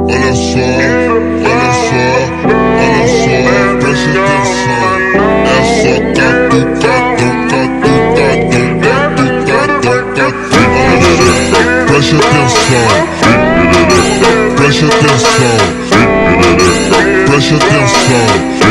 olha só, olha só, olha só, preste atenção. É só catucadão, catucadão, catucadão, catucadão. Olha só, preste atenção, preste atenção, preste atenção.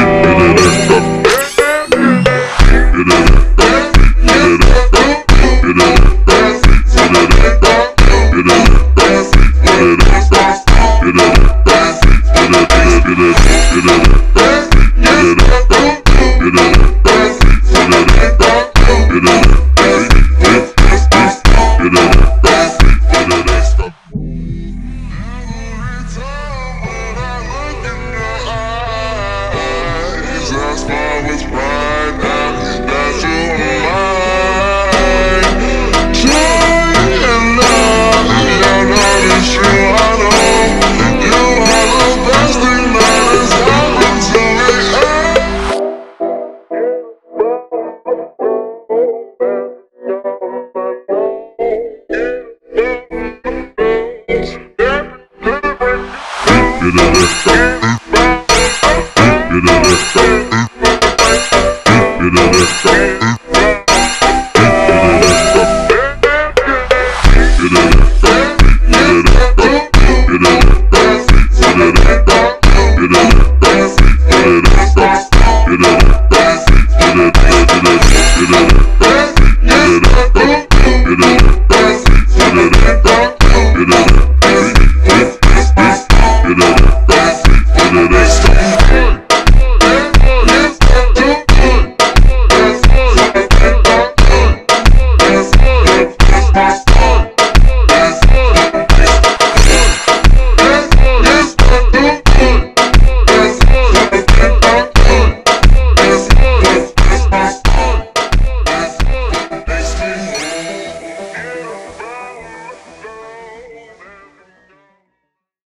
That's why I was right now that you're mine. Trying now, you know it's true, I know. You are the best thing that has happened to me. Get it.